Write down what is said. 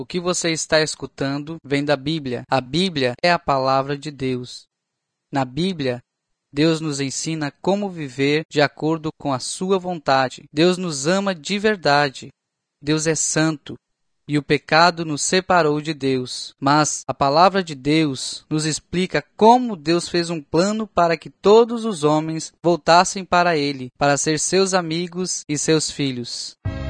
O que você está escutando vem da Bíblia. A Bíblia é a palavra de Deus. Na Bíblia, Deus nos ensina como viver de acordo com a sua vontade. Deus nos ama de verdade. Deus é santo e o pecado nos separou de Deus. Mas a palavra de Deus nos explica como Deus fez um plano para que todos os homens voltassem para Ele, para ser seus amigos e seus filhos.